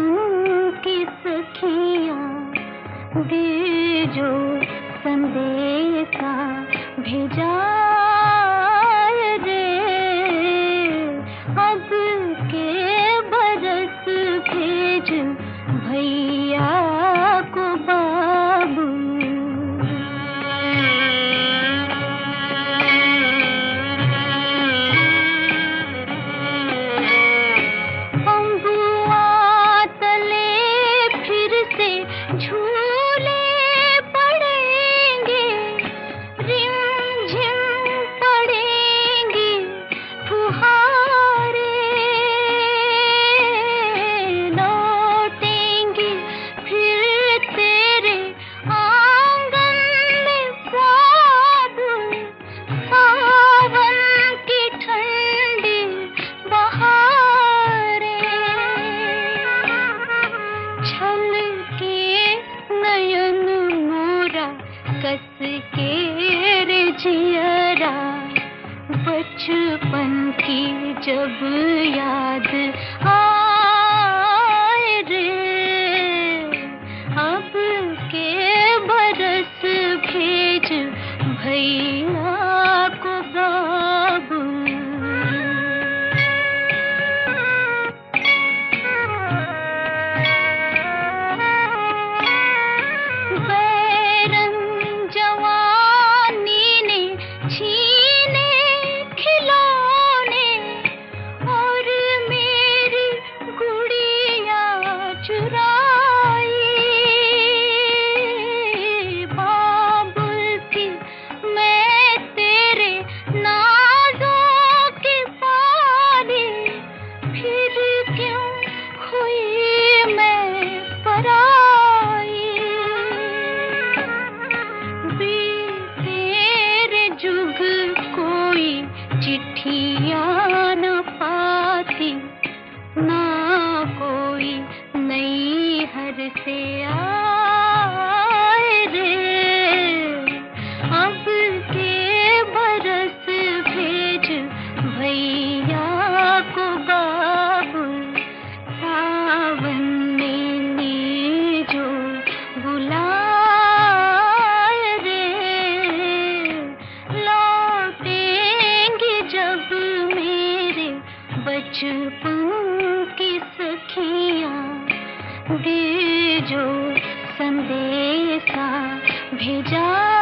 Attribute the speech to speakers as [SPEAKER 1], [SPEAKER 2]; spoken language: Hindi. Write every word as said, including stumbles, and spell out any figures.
[SPEAKER 1] की सखियाँ दे जो संदेशा भेजा रे, अब के बरस भेज भैया को बाबू। कस के रे जियरा बचपन की जब याद आए रे, अब के बरस भेज भैया को बाबू। चिट्ठियाँ न पाती ना कोई नई हर से आए रे, अब के बरस भेज भैया को बाबू। सावन में नी जो बुला बचपन की सखियाँ दे जो संदेशा भेजा।